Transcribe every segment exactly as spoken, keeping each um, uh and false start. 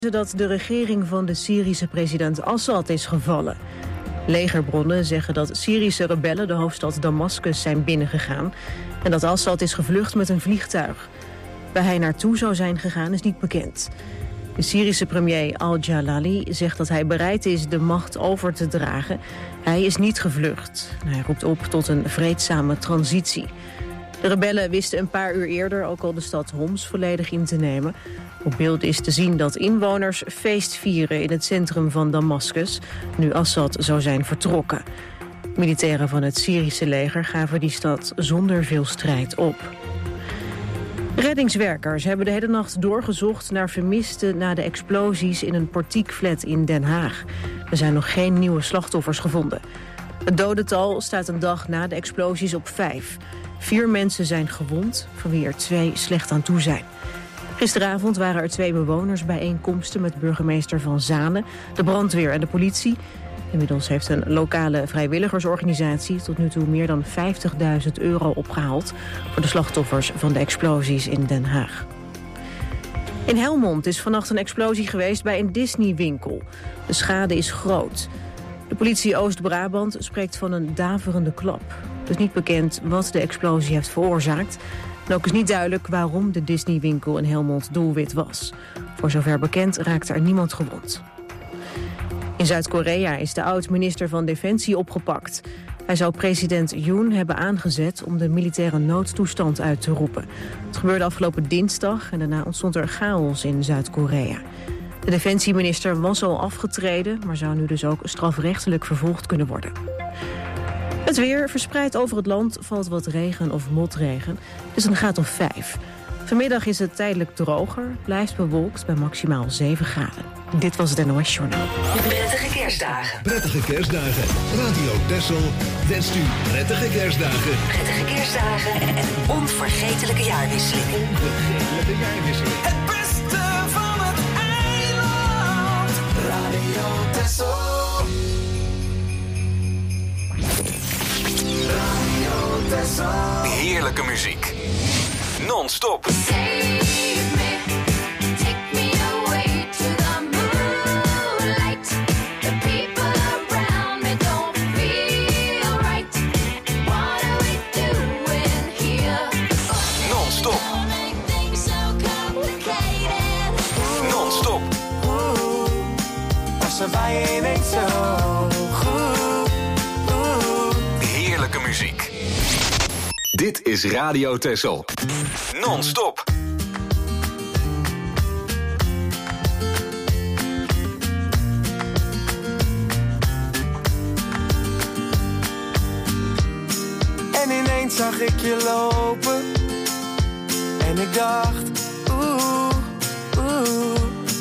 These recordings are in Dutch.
dat de regering van de Syrische president Assad is gevallen. Legerbronnen zeggen dat Syrische rebellen de hoofdstad Damascus zijn binnengegaan en dat Assad is gevlucht met een vliegtuig. Waar hij naartoe zou zijn gegaan is niet bekend. De Syrische premier al-Jalali zegt dat hij bereid is de macht over te dragen. Hij is niet gevlucht. Hij roept op tot een vreedzame transitie. De rebellen wisten een paar uur eerder ook al de stad Homs volledig in te nemen. Op beeld is te zien dat inwoners feest vieren in het centrum van Damascus, nu Assad zou zijn vertrokken. Militairen van het Syrische leger gaven die stad zonder veel strijd op. Reddingswerkers hebben de hele nacht doorgezocht naar vermisten na de explosies in een portiekflat in Den Haag. Er zijn nog geen nieuwe slachtoffers gevonden. Het dodental staat een dag na de explosies op vijf. Vier mensen zijn gewond, van wie er twee slecht aan toe zijn. Gisteravond waren er twee bewonersbijeenkomsten met burgemeester Van Zanen, de brandweer en de politie. Inmiddels heeft een lokale vrijwilligersorganisatie tot nu toe meer dan vijftigduizend euro opgehaald voor de slachtoffers van de explosies in Den Haag. In Helmond is vannacht een explosie geweest bij een Disney-winkel. De schade is groot. De politie Oost-Brabant spreekt van een daverende klap. Het is niet bekend wat de explosie heeft veroorzaakt. En ook is niet duidelijk waarom de Disney-winkel in Helmond doelwit was. Voor zover bekend raakte er niemand gewond. In Zuid-Korea is de oud-minister van Defensie opgepakt. Hij zou president Yoon hebben aangezet om de militaire noodtoestand uit te roepen. Het gebeurde afgelopen dinsdag en daarna ontstond er chaos in Zuid-Korea. De defensieminister was al afgetreden, maar zou nu dus ook strafrechtelijk vervolgd kunnen worden. Het weer verspreid over het land valt wat regen of motregen, dus een graad of vijf. Vanmiddag is het tijdelijk droger, blijft bewolkt bij maximaal zeven graden. Dit was het N O S Journaal. Prettige kerstdagen. Prettige kerstdagen. Radio Texel wenst u prettige kerstdagen. Prettige kerstdagen en een onvergetelijke jaarwisseling. Onvergetelijke jaarwisseling. Het beste van het eiland. Radio Texel. Radio Texel. Heerlijke muziek. Non-stop. Wij ineens zo goed. Heerlijke muziek. Dit is Radio Texel. Non-stop. En ineens zag ik je lopen. En ik dacht, oeh, oeh.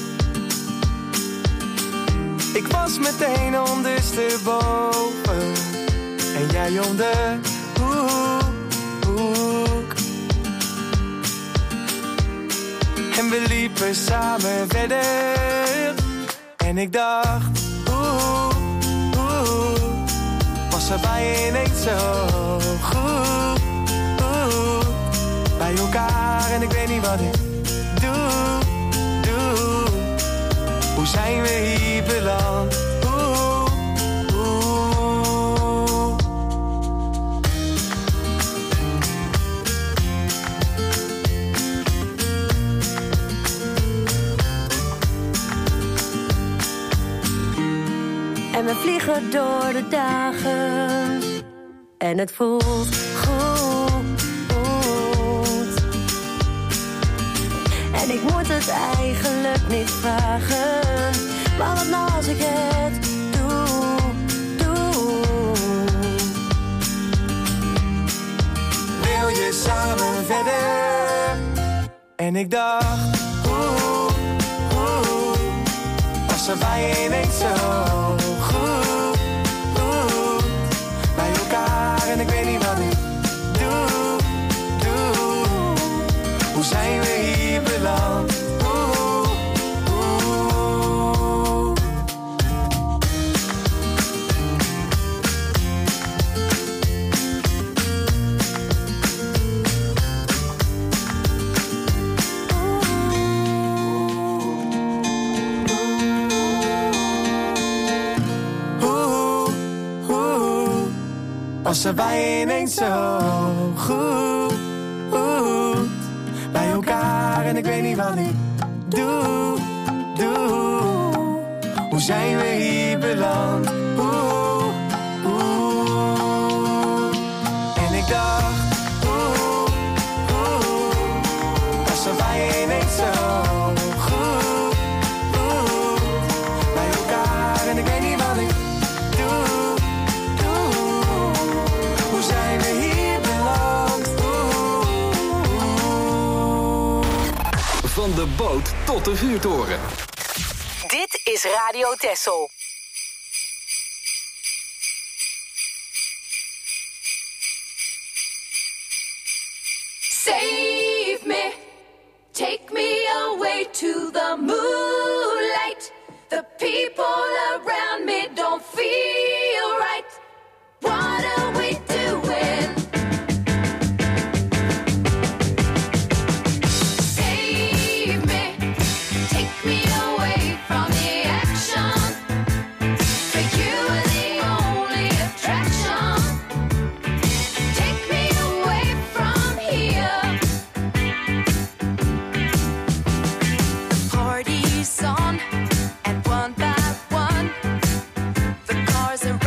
Ik was meteen ondersteboven en jij om de hoek. En we liepen samen verder en ik dacht, oeh, oeh. Was er bij ineens zo goed, oeh. Bij elkaar en ik weet niet wat ik doe, doe. Hoe zijn we hier beland? Oeh, oeh. En we vliegen door de dagen. En het voelt goed. En ik moet het eigenlijk niet vragen. Maar wat nou als ik het doe, doe. Wil je samen verder? En ik dacht, oeh, oeh. Was er bij ineens zo goed, oeh. Bij elkaar en ik weet niet wat ik doe, doe. Hoe zijn we hier beland? passen wij ineens zo goed bij elkaar en ik weet niet wat ik doe, doe. Hoe zijn we hier beland? Oeh, oeh. En ik dacht, oeh, oeh, passen wij ineens zo goed, oeh, bij elkaar en ik weet niet wat ik doe, doe. Hoe zijn we hier beland? Oeh. Van de boot tot de vuurtoren. Dit is Radio Texel. Save me, take me away to the moonlight. The people around me don't feel right. What are we doing? Save me, take me away from the action. For you are the only attraction. Take me away from here. The party's on, and one by one, the cars are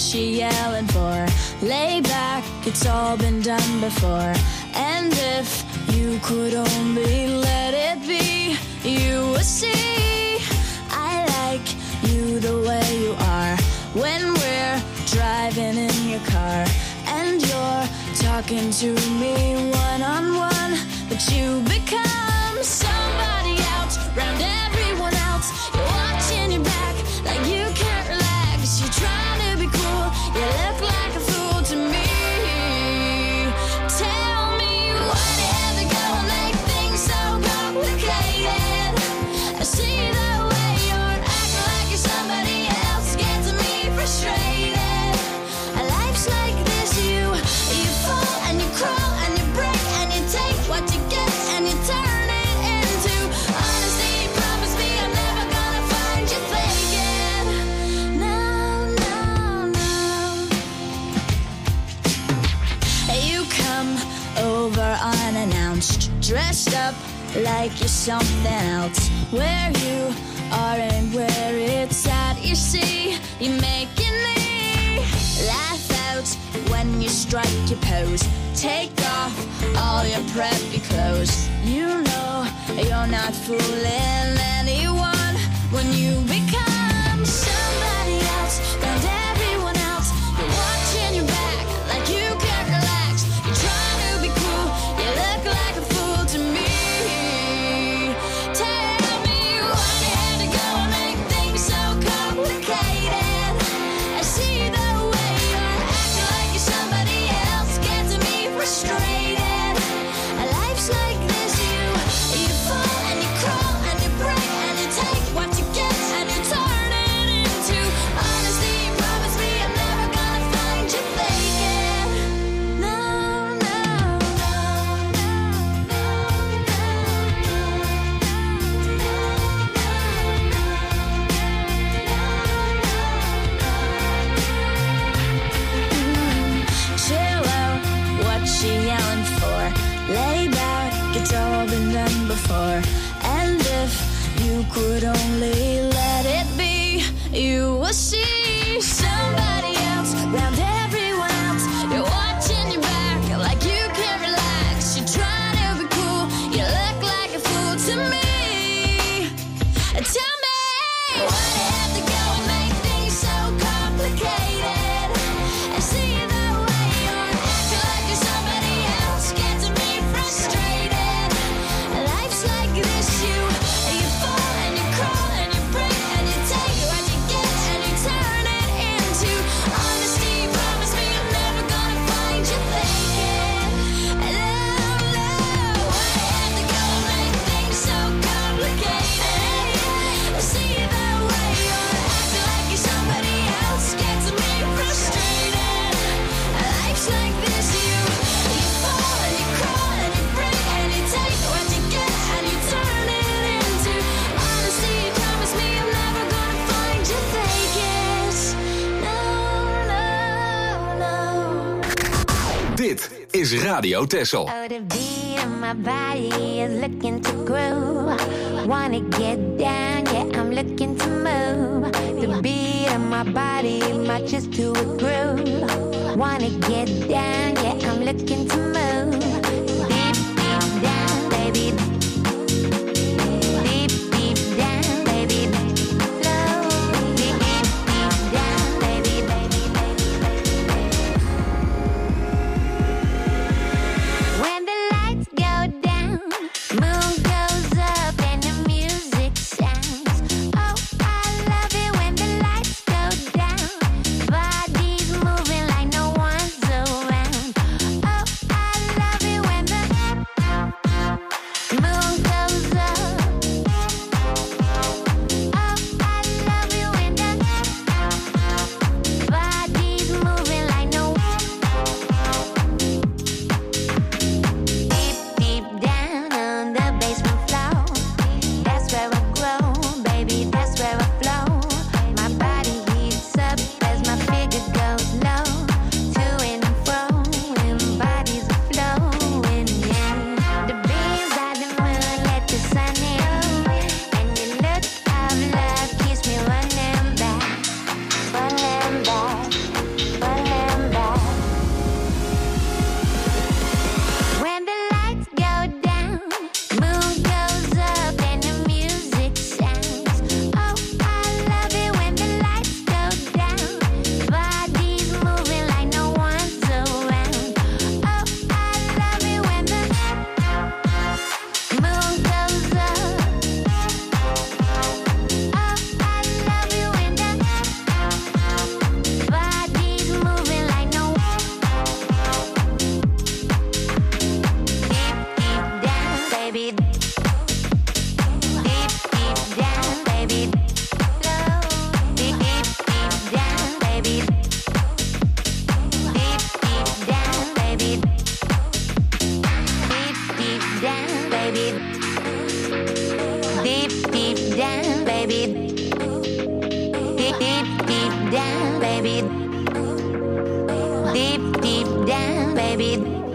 you yelling for? Lay back, it's all been done before. And if you could only let it be, you would see I like you the way you are. When we're driving in your car and you're talking to me one-on-one, but you become somebody else, round everyone else. You're watching your back like you can't relax. You're trying to be cool, you look like a fool to me. Tell me why do you have to go and make things so complicated? I see the way you're acting like you're somebody else, gets me frustrated. Life's like this, you, you fall and you crawl and you break and you take what you get and you turn it into honesty. Promise me I'm never gonna find you faking. No, no, no. You come over unannounced, dressed up like you're something else. Where you are and where it's at, you see, you're making me laugh out when you strike your pose. Take off all your preppy clothes. You know you're not fooling anyone when you become somebody else, round everyone else. You're watching your back like you can't relax. You're trying to be cool, you look like a fool to me. Tell me why you had to go and make things so complicated. I see the way you're acting like you're somebody else, gets me frustrated. Life's like this, you, you fall and you crawl and you break and you take what you get and you turn it into honesty. Promise me I'm never gonna find you faking. No, no, no, chill out, what you yelling for? Lay back, it's all been done before. And if you could only let it be, you will see somebody else, round everyone else. You're watching your back like you can't relax. You're trying to be cool, you look like a fool to me. Tell me why do you have to go and make things so complicated? I see the way you're acting like you're somebody else, gets me frustrated. Life's like this, you, you fall and you crawl and you break and you take what you get and you turn it into honesty. Promise me I'm never gonna find you faking. No, no, why do you have to go and make things so complicated? I see the way you're acting like you're somebody else, gets me frustrated. Life's like this, you, you fall and you crawl and you break and you take what you get and you turn it into honesty. Promise me I'm never gonna find you faking. No, no, no. Dit is Radio Texel. Oh, the beat of my body is looking to groove. Wanna get down, yeah, I'm looking to move. The beat of my body matches to a groove. Wanna get down, yeah, I'm looking to move. Deep, deep down, baby. Deep, deep down, baby. Low, deep, deep, deep down, baby, baby, baby. When the lights go down, moon goes up and the music sounds. Oh, I love it when the lights go down. Bodies moving like no one's around. Oh, I love down, baby. Deep, deep, deep down, baby. Deep, deep down, baby.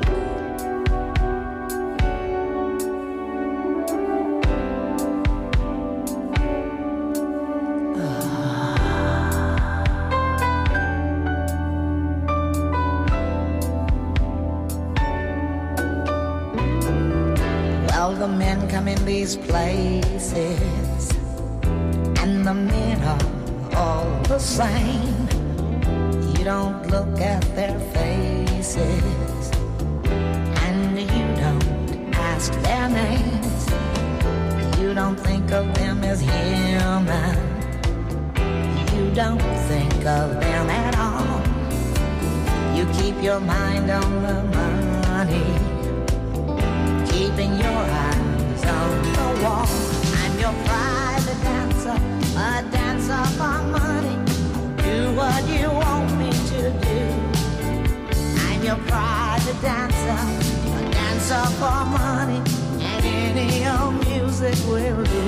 Well, the men come in these places, and the men are all the same. You don't look at their faces, and you don't ask their names. You don't think of them as human. You don't think of them at all. You keep your mind on the money, keeping your eyes on the wall. I'm your private dancer, a dancer for money. Do what you want me to do. I'm your private dancer, a dancer for money, and any old music will do.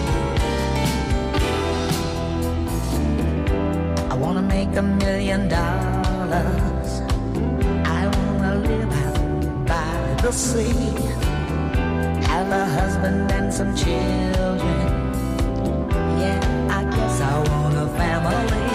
I wanna make a million dollars. I wanna live out by the sea, have a husband and some children. Yeah, I guess I want a family.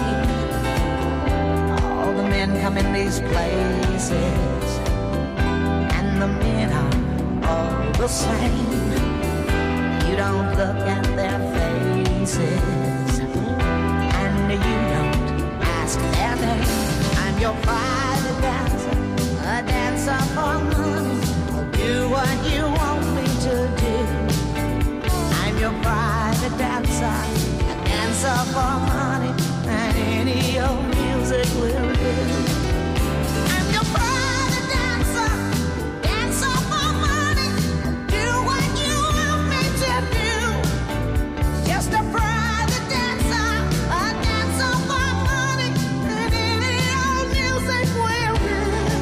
All the men come in these places, and the men are all the same. You don't look at their faces, and you don't ask their name. I'm your private dancer, a dancer for money. Do what you want me to do. I'm your private dancer, a dancer for money, and any old music will do. I'm your private dancer, dancer for money. Do what you want me to do. Just a private dancer, a dancer for money, and any old music will do.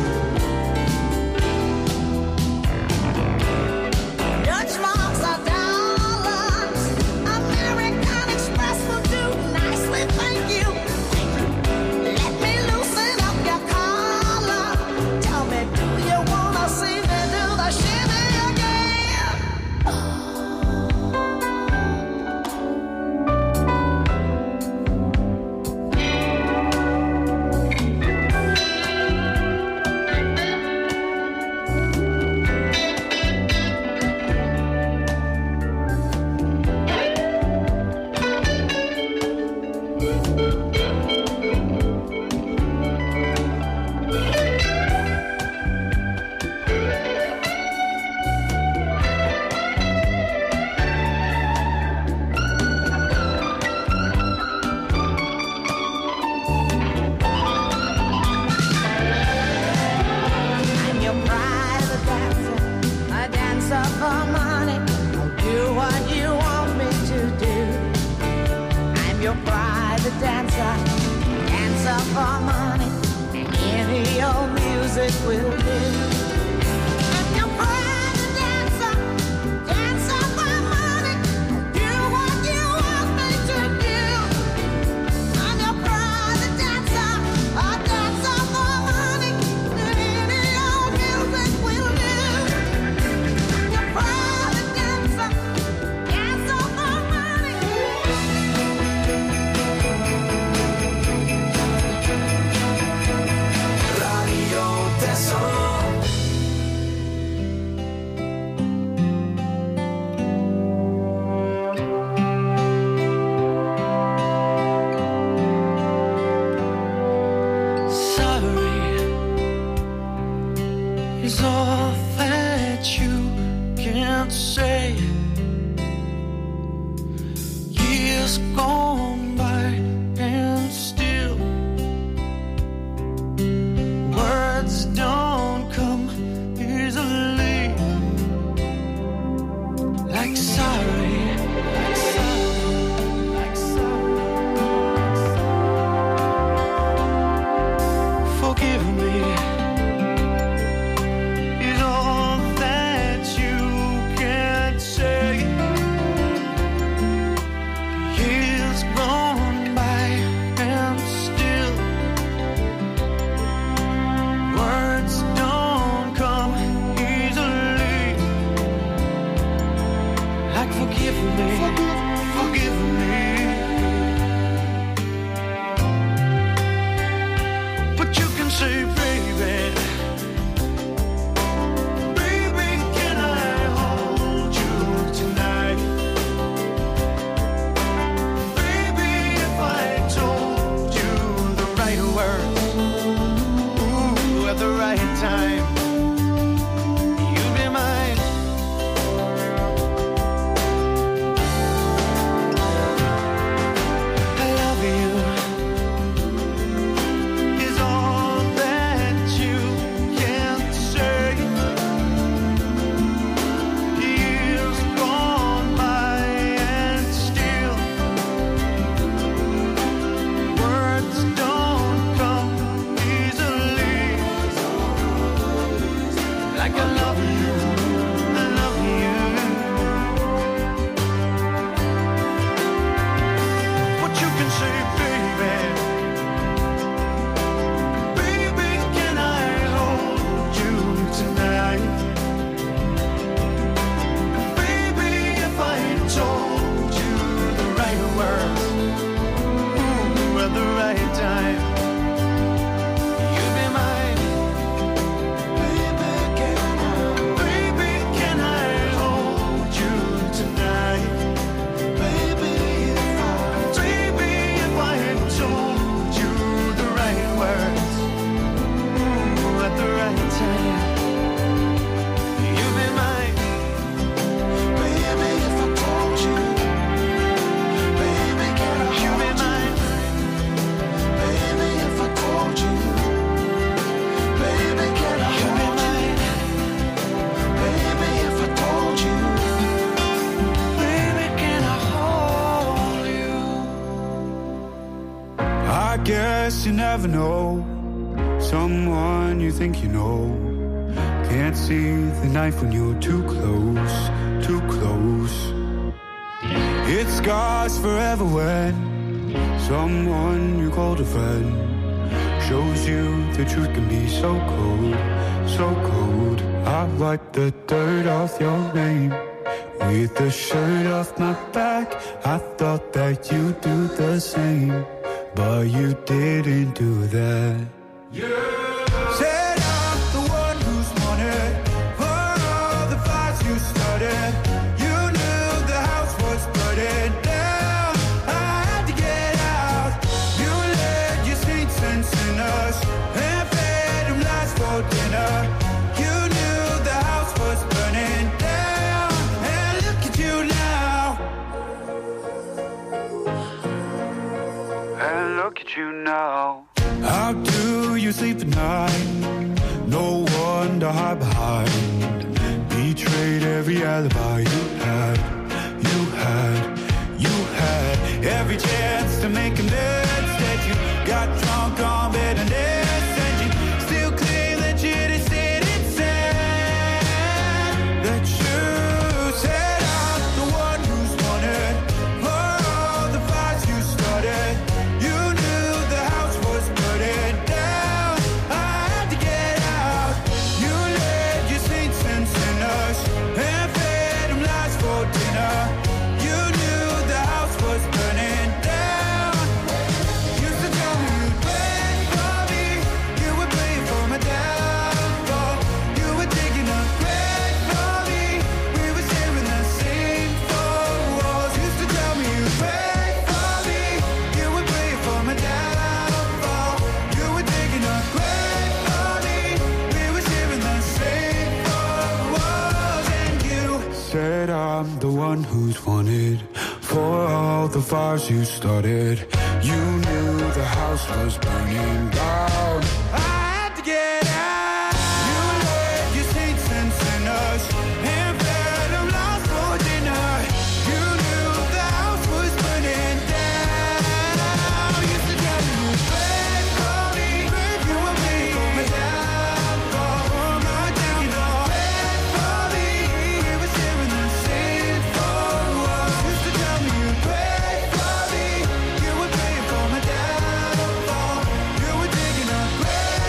Dutch marks are dollars. American Express will do nicely, thank you. Let me loosen up your collar. Tell me, do you wanna see me do the shimmy again? I'm your private dancer, a dancer for money. I'll do what you want me to do. I'm your private dancer, dancer for money, and any old music will do. I'm your private dancer, dancer for money. Do what you want me to do. I'm your private dancer, a dancer for money, and any old music will do. I'm your private dancer, dancer for money. Radio Tessel. Sorry is all that you can say. Years gone by and still words don't come easily. Like sorry, like sorry, like sorry. Forgive me is all that you can guess you never know someone you think you know. Can't see the knife when you're too close, too close. It scars forever when someone you called a friend shows you the truth can be so cold, so cold. I wipe the dirt off your name with the shirt off my back. I thought that you'd do the same, but you didn't do that. Yeah. Said I'm the one who's wanted for all the fights you started. You knew the house was burning down. I had to get out. You led your saints and sinners and fed them lies for dinner. You knew the house was burning down, and look at you now. And look at you now. How do you sleep at night? No one to hide behind. Betrayed every alibi you had, you had, you had. Every chance to make amends. Instead you got drunk on bitterness, and you still claim that you just didn't say that you said I'm the one who's wanted for all the fights you started. You knew the house was burning down. I had to get out. You led your saints and sinners and fed them lies for dinner. You knew the house was burning down. Used to tell me you'd wait for me. You would play for my downfall. You were digging a grave for me. We were sharing the same four walls. Used to tell me you'd wait for me. You would play for my downfall. You were digging a grave for me. We were sharing the same four walls. And you said I'm the one who's wanted for all the fires you started. You knew the house was burning down. I had to get out. You led your saints and sinners and fed them lies for dinner. You knew the house was burning down. Used to tell me you'd wait for me. You were waiting for my downfall, for my downfall. Wait for me. We were sharing the same four walls. Used to tell me you'd wait for me. You were waiting for my downfall. You were digging a grave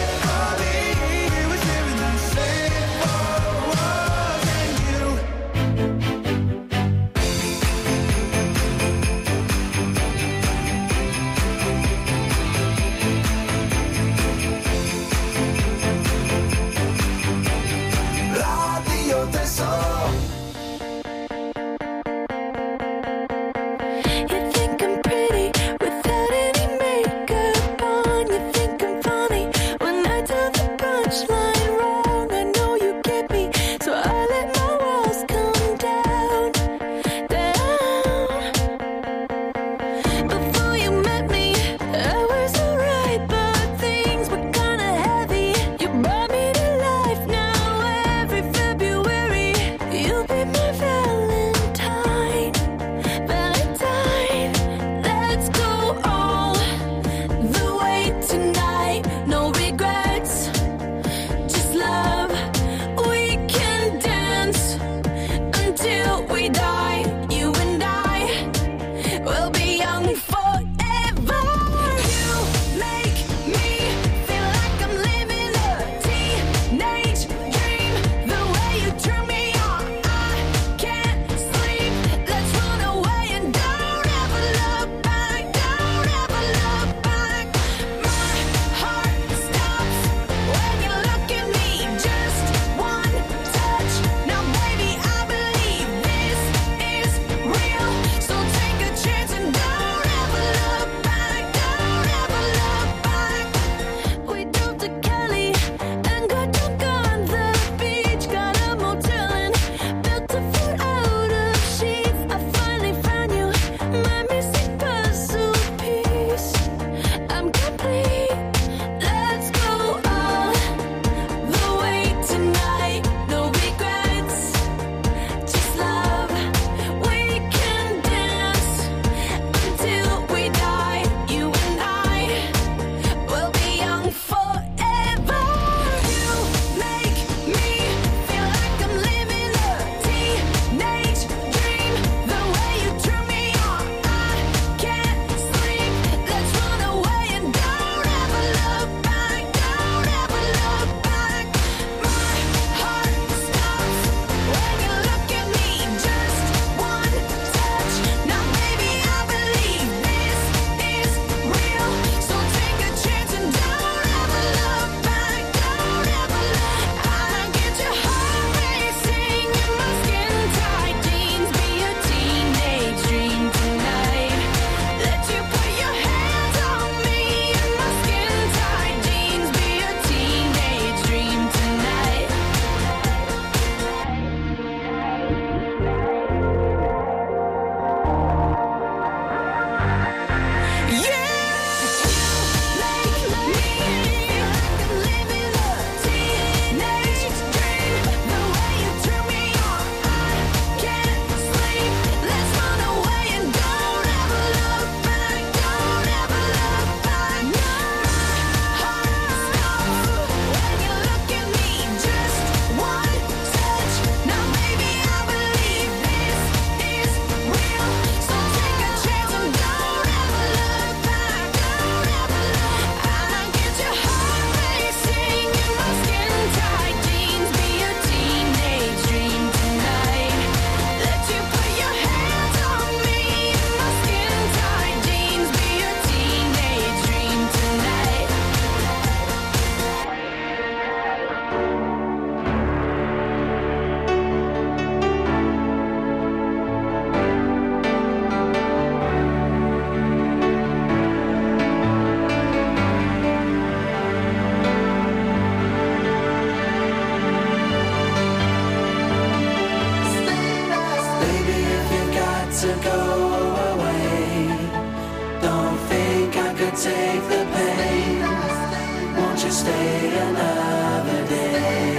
to go away. Don't think I could take the pain. Won't you stay another day?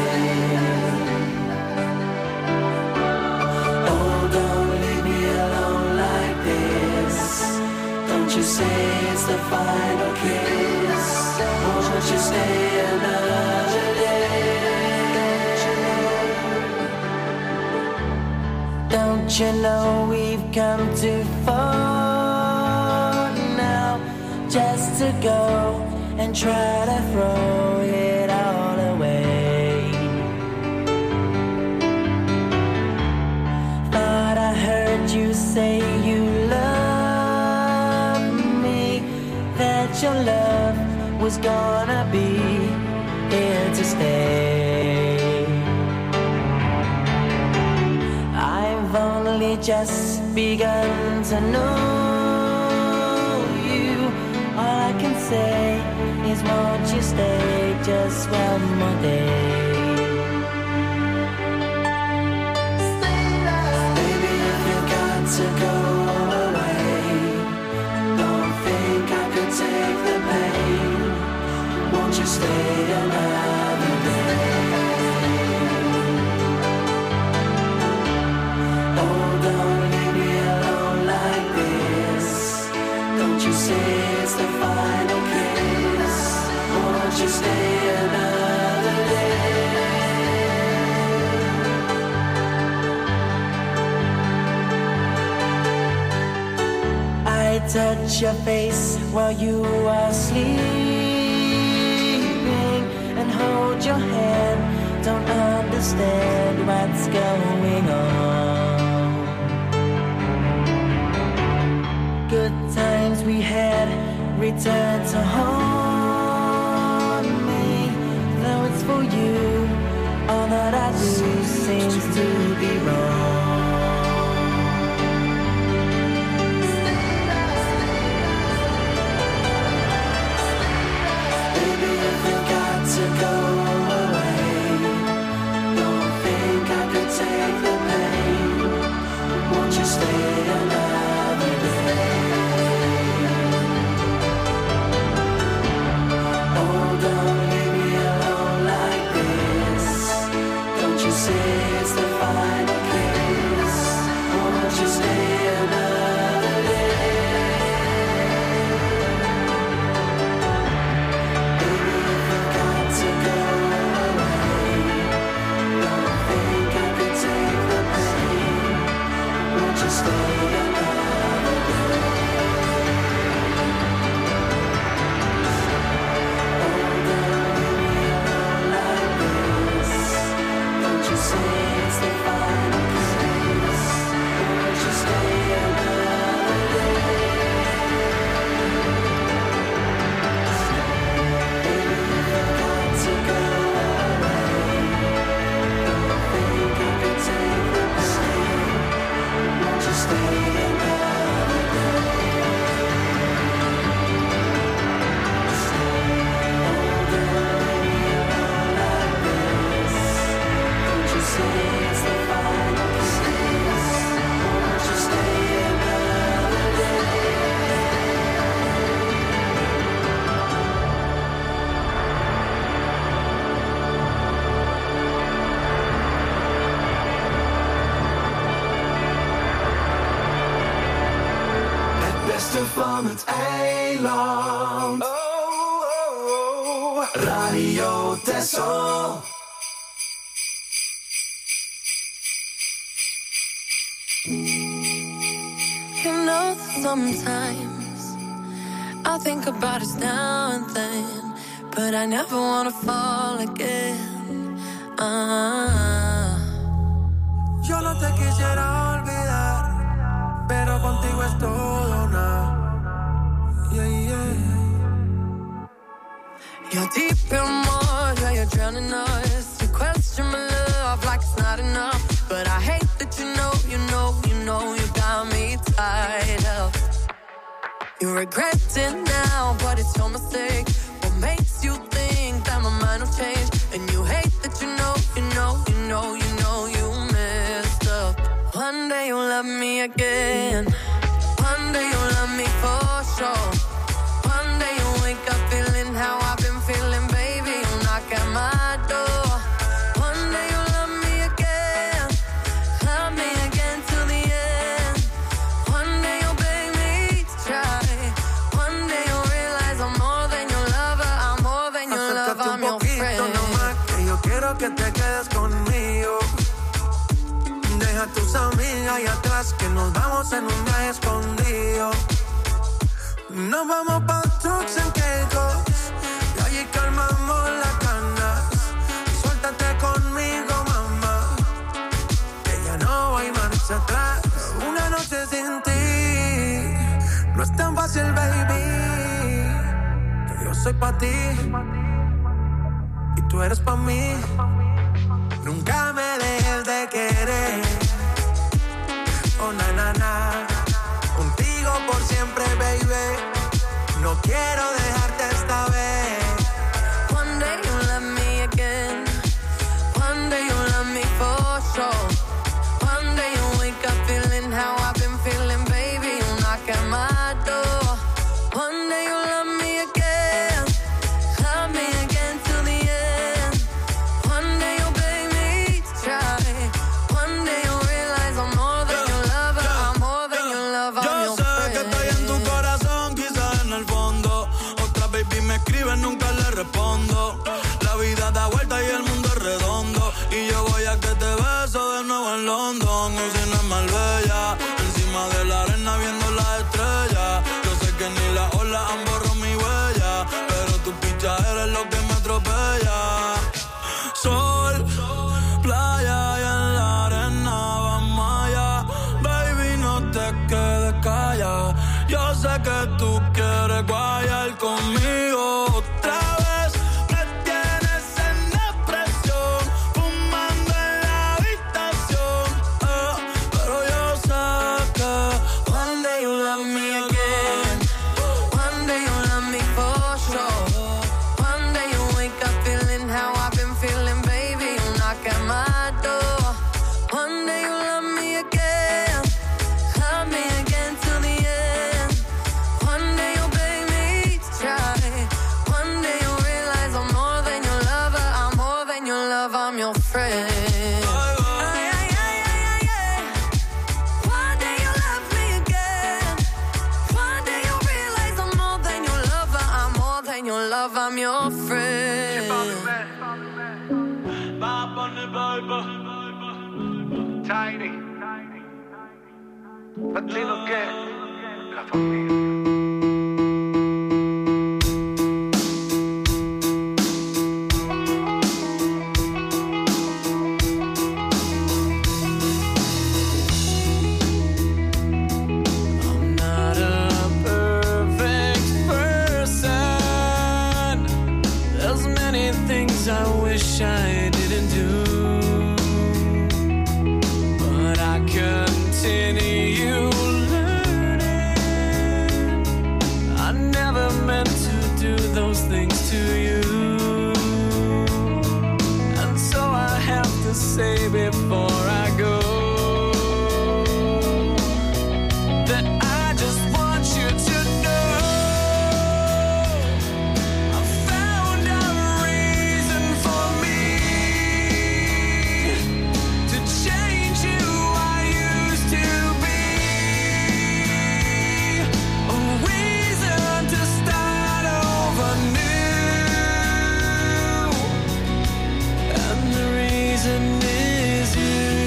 Oh, don't leave me alone like this. Don't you say it's the final kiss. Won't you stay another day? Don't you know we've come too far now just to go and try to throw it all away? Thought I heard you say you love me, that your love was gonna be here to stay. I've only just begun to know you. All I can say is won't you stay just one more day? Baby, if you got to go away, don't think I could take the pain. Won't you stay another day? Oh, don't leave me alone like this. Don't you say it's the final kiss. Won't you stay another day? I touch your face while you are sleeping and hold your hand. Don't understand what's going on. Good times we had return to haunt me. Though it's for you, all that I do seems to be wrong. Baby, if you got to go away, don't think I could take the pain. Won't you stay another day? Oh, don't leave me alone like this. Don't you say it's the final kiss. Won't you stay another day? Baby, if you got to go away, don't think I could take the pain. Won't you stay another day? Oh, don't leave me alone like this. Don't you say it's the final kiss. Won't you stay another day? Baby, if you got to go away, don't think I could take the pain. Won't you stay another day? Oh, don't leave me alone like this. Don't you say it's the final kiss. Won't you stay another day? Het beste van het eiland. Oh, oh, oh. Radio Texel. You know that sometimes I think about us now and then, but I never wanna fall again. Ah. Yo no te quisiera olvidar, pero contigo es todo una. Yeah, yeah. You're deep in water, yeah, you're drowning us. You question my love like it's not enough, but I hate that you know, you know, you know you got me tied up. You regret it now, but it's your mistake. What makes you think that my mind will change? And you hate that you know, you know, you know, you know you messed up. One day you'll love me again. One day you'll love me for sure. One day you'll wake up feeling how I've been feeling, baby. You'll knock at my door. One day you'll love me again. Love me again till the end. One day you'll beg me to try. One day you'll realize I'm more than your lover. I'm more than your lover. I'm your friend. Nomás que yo quiero que te quedes conmigo. Deja tus amigas ahí atrás, que nos vamos en un viaje escondido. Nos vamos pa' trucks en Caicos y allí calmamos las ganas. Suéltate conmigo, mamá, que ya no hay marcha atrás. Una noche sin ti no es tan fácil, baby, que yo soy pa' ti y tú eres pa' mí. Nunca me dejes de querer. Oh, na, na, na. Contigo por siempre, baby. No quiero dejarte esta vez. One day you'll love me again. One day you'll love me for sure. One day you'll wake up feeling how I've been feeling, baby. You'll knock at my door. One day you'll love me again. Love me again till the end. One day you'll beg me to try. One day you'll realize I'm more than your lover. I'm more than your lover. I'm your friend. Yo sé que estoy en tu corazón, quizás en el fondo. Otra baby me escribe, nunca le respondo. La vida da vuelta y el mundo es redondo. Y yo voy a que te beso de nuevo en London. Usina es Marbella, encima de la arena viendo las estrellas. Yo sé que ni las olas han borrado mi huella, pero tu picha eres lo que me atropella. Sol, playa y en la arena vamos allá. Baby, no te quedes callada. Yo sé que tú quieres guayar conmigo otra vez. Me tienes en depresión, fumando en la habitación, eh, pero yo sé que one day you'll love me again. One day you'll love me for sure. One day you'll wake up feeling how I've been feeling, baby. You'll knock at my door. One day you'll love me again. Love me again till the end. One day you'll beg me to try. One day you'll realize I'm more than your lover. I'm more than your lover. I'm your friend. Ay, ay, ay, ay, ay, ay. One day you'll love me again. One day you'll realize I'm more than your lover. I'm more than your lover. I'm your friend. Tiny. Latino que la familia. I'm not a perfect person. There's many things I wish I didn't do, but I continue learning. I never meant to do those things to you, and so I have to say before I go that I just want you to know I found a reason for me to change who I used to be, a reason to start over new, and the reason is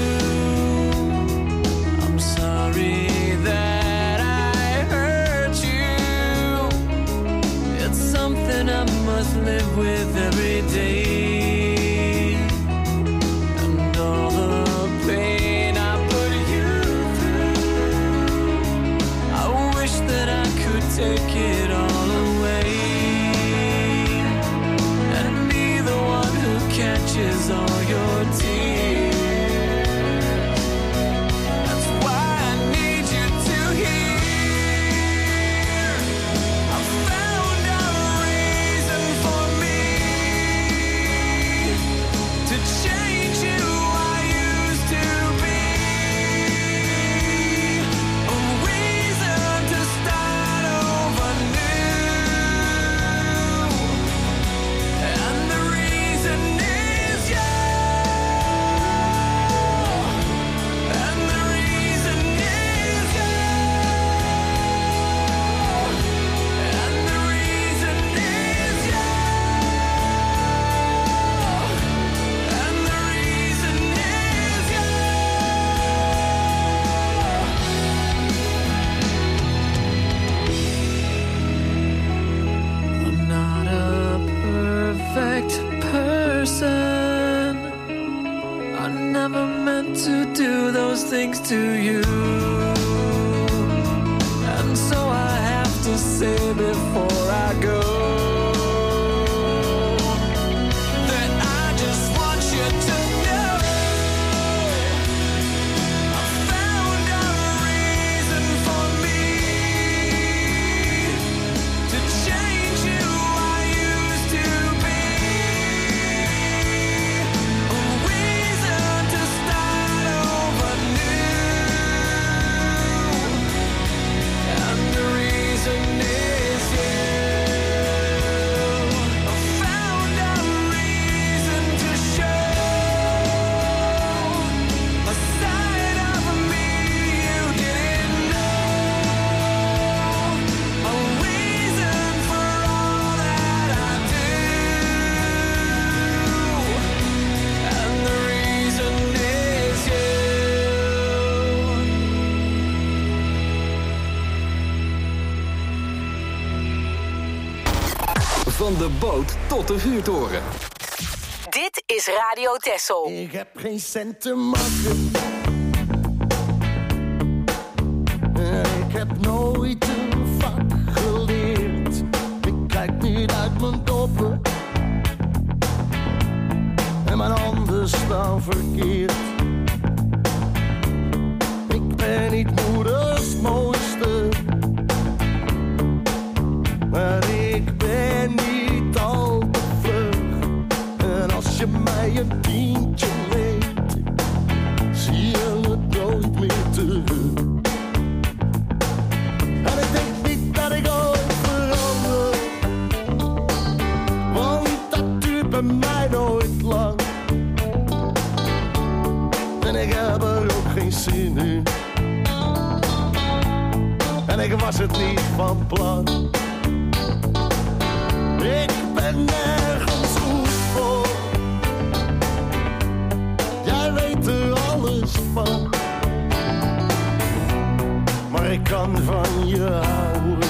you. I'm sorry that I hurt you. It's something I must live with every day, and all the pain I put you through, I wish that I could take it all away and be the one who catches all your tears. That's why I need you to hear I found a reason for me to do those things to you. And so I have to say before I go that I just want you to know I found a reason for me to change who I used to be. A reason to start over new. And the reason is you. I found a reason to show a side of me you didn't know. A reason for all that I do. And the reason is you. Van de boot tot de vuurtoren. Dit is Radio Texel. Ik heb geen cent te makken. Ik heb nooit een vak geleerd. Ik kijk niet uit mijn doppen. En mijn handen staan verkeerd. Ik ben niet moeders mooiste. Maar ik ben niet al te vlug. En als je mij een tientje leent, zie je het nooit meer terug. En ik denk niet dat ik ooit verander, want dat duurt bij mij nooit lang. En ik heb er ook geen zin in. En ik was het niet van plan. Ik ben nergens goed voor. Jij weet er alles van. Maar ik kan van je houden,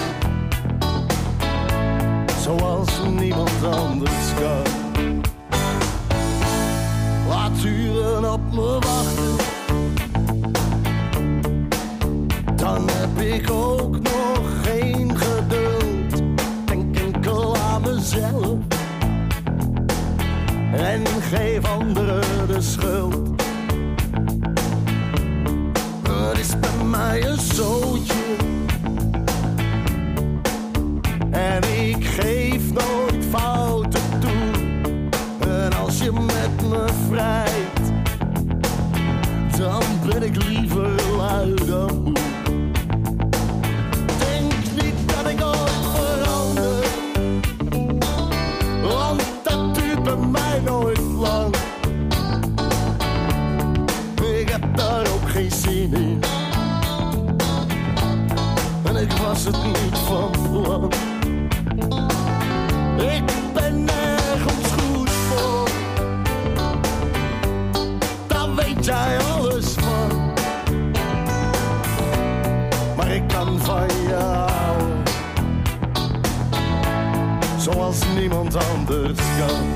zoals niemand anders kan. Laat uren op me wachten, dan heb ik ook nog geen geduld. Mezelf en geef anderen de schuld. Het is bij mij een zootje en ik geef nooit fouten toe. En als je met me vrijt, dan ben ik liever lui dan moe. Denk niet dat ik ooit verander, want dat duurt bij mij nooit lang. Ik heb daar ook geen zin in. En ik was het niet van plan. Ik ben nergens goed voor. Daar weet jij alles van. Maar ik kan van je houden, zoals niemand anders kan.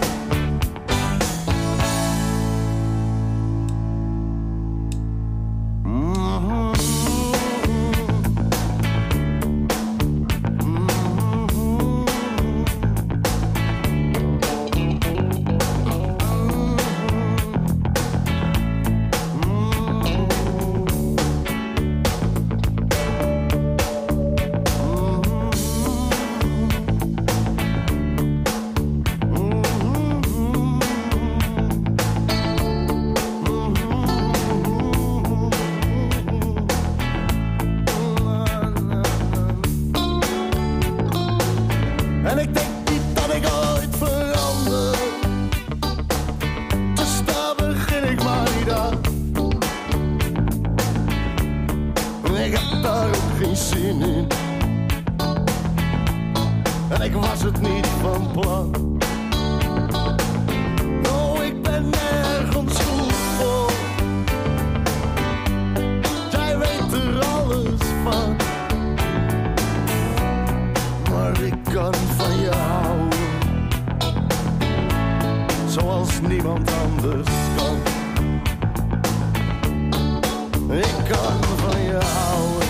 Ik kan van je houden,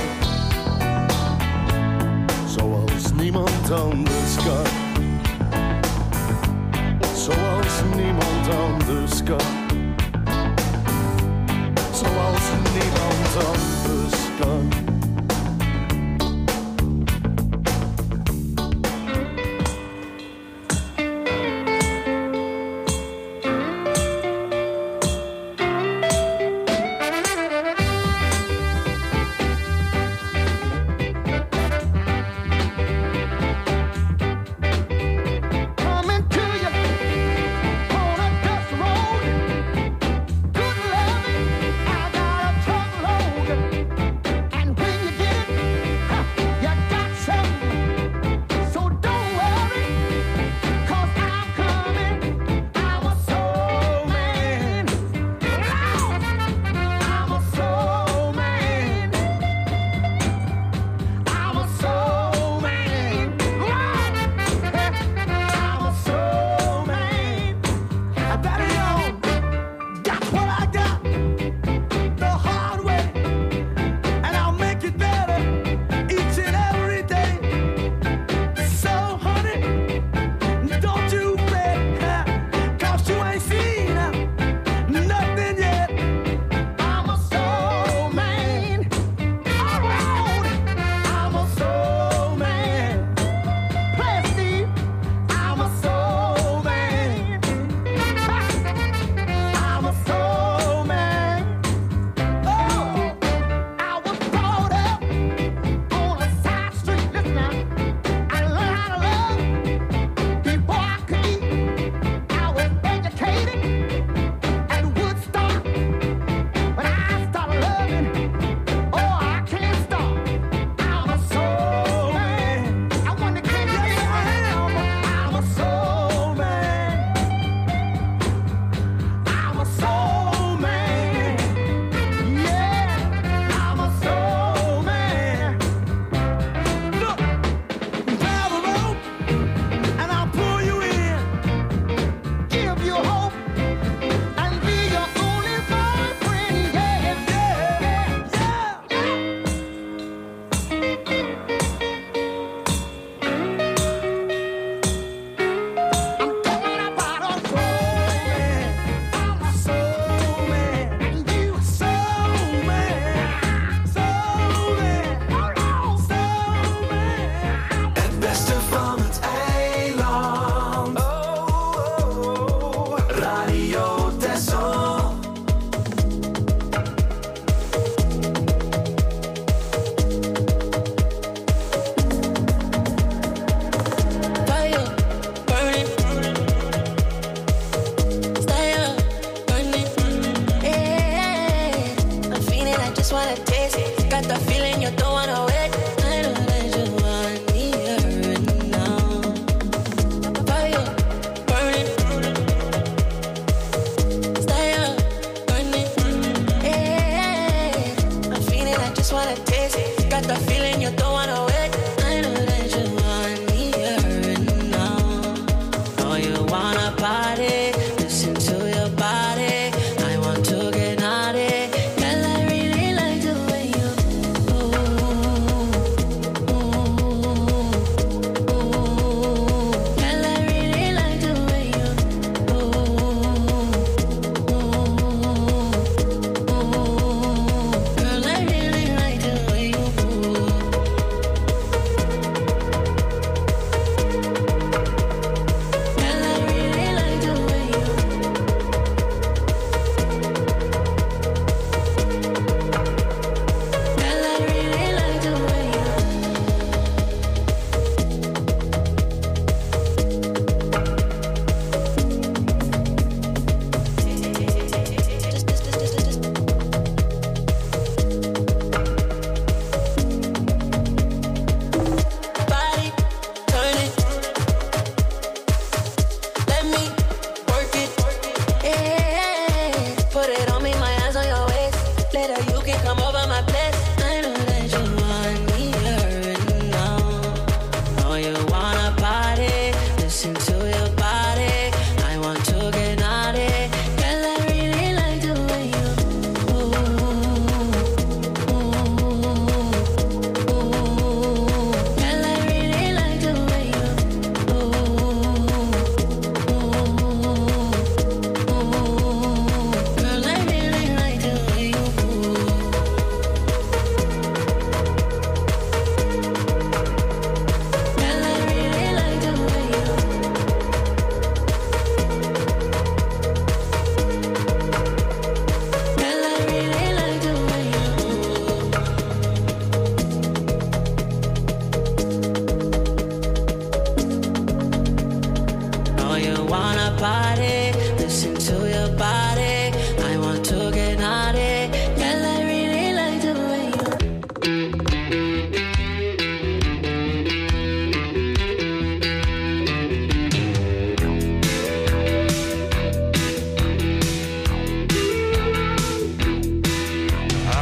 zoals niemand anders kan. Zoals niemand anders kan. Zoals niemand anders kan.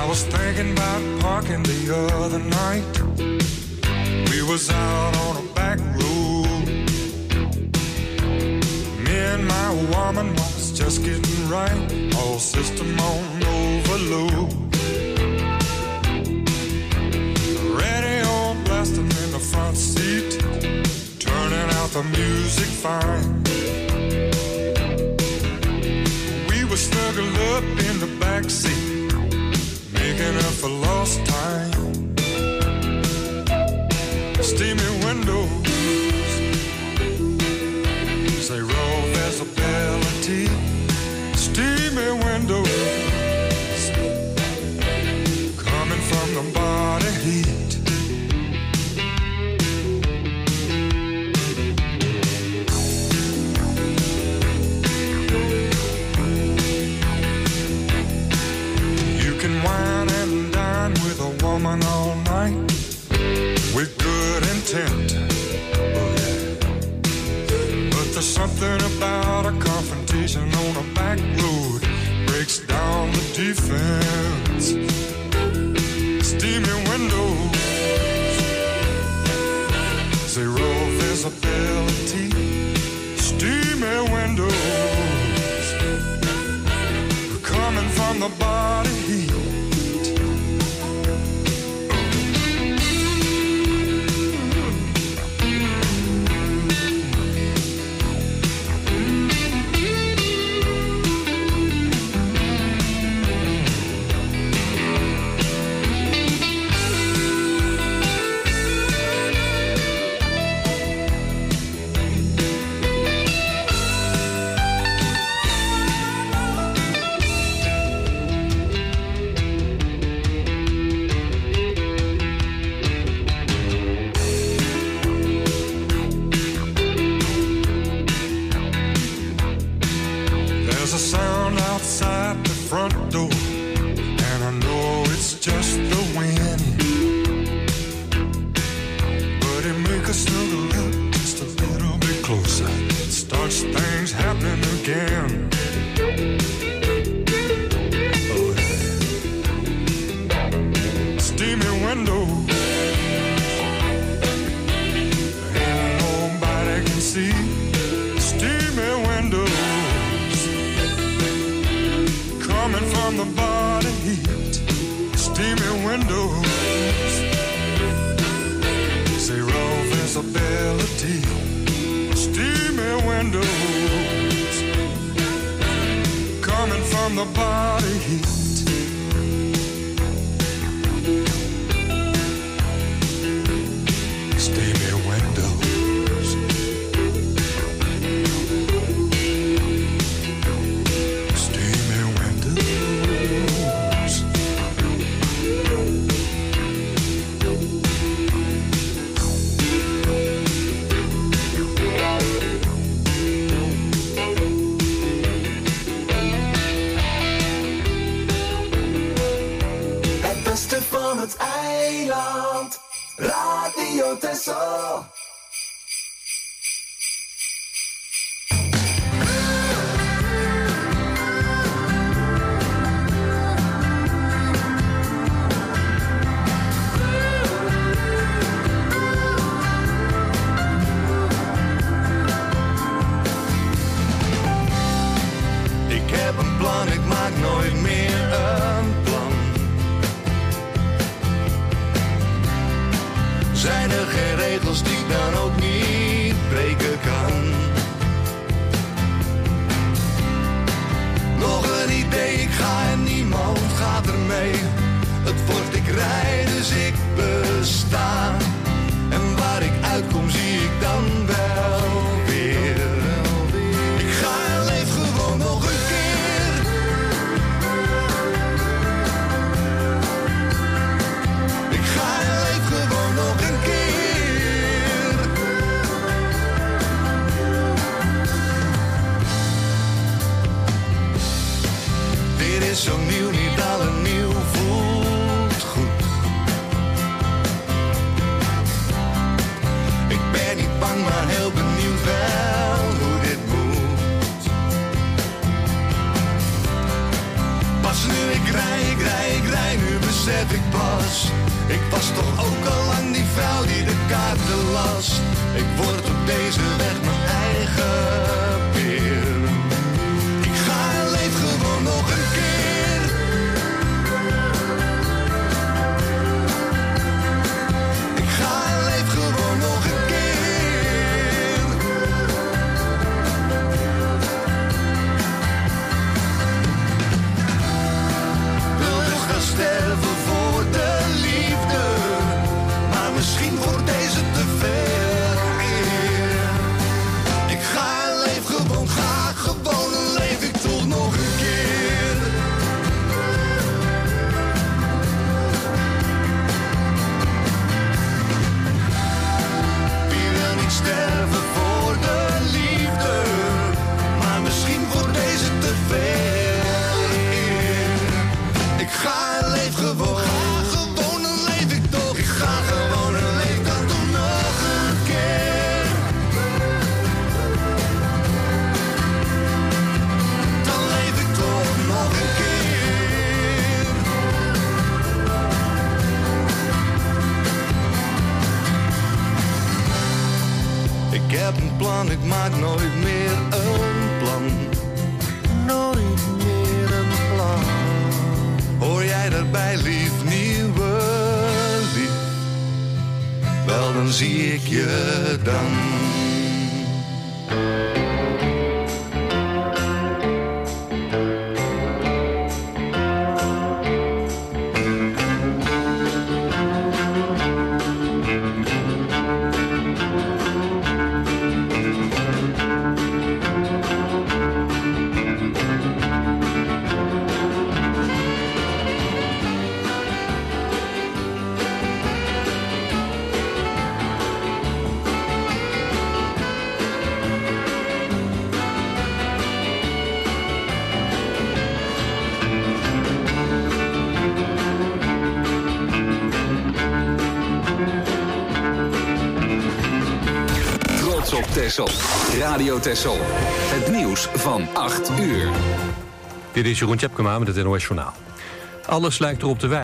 was thinking about parking the other night. We was out on a back road. Me and my woman was just getting right. All system on overload. Radio blasting in the front seat, turning out the music fine. We were snuggled up in the back seat, making up for lost time. Steamy windows, say roll visibility. Steamy windows, coming from the body heat. You can wine and dine with a woman all night with good intent, oh yeah. But there's something about a confrontation on a back road, breaks down the defense. Steamy windows, zero visibility. Steamy windows, coming from the body heat. Zo nieuw, niet alle nieuw voelt goed. Pas nu ik rij, ik rij, ik rij nu besef ik pas. Ik was toch ook al lang die vrouw die de kaarten las. Ik word op deze weg mijn eigen peer. Ik ga en leef gewoon nog een keer. Ik ga en leef gewoon nog een keer. Wil dus gaan sterven voor de liefde, maar misschien wordt deze te veel eer. Ik ga en leef gewoon, ga gewoon en leef ik toch nog een keer. Wie wil niet sterven voor de liefde, maar misschien wordt deze te veel eer. Ik ga en leef gewoon, ga gewoon en leef ik toch. Ik ga gewoon en leef dan toch nog een keer. Dan leef ik toch nog een keer. Ik heb een plan, ik maak nooit meer een plan. Nooit meer een plan. Hoor jij daarbij, lief, nieuwe lief? Wel, dan zie ik je dan. Trots op Texel. Radio Texel. Het nieuws van acht uur. Dit is Jeroen Tjepkema met het N O S Journaal. Alles lijkt erop te wijzen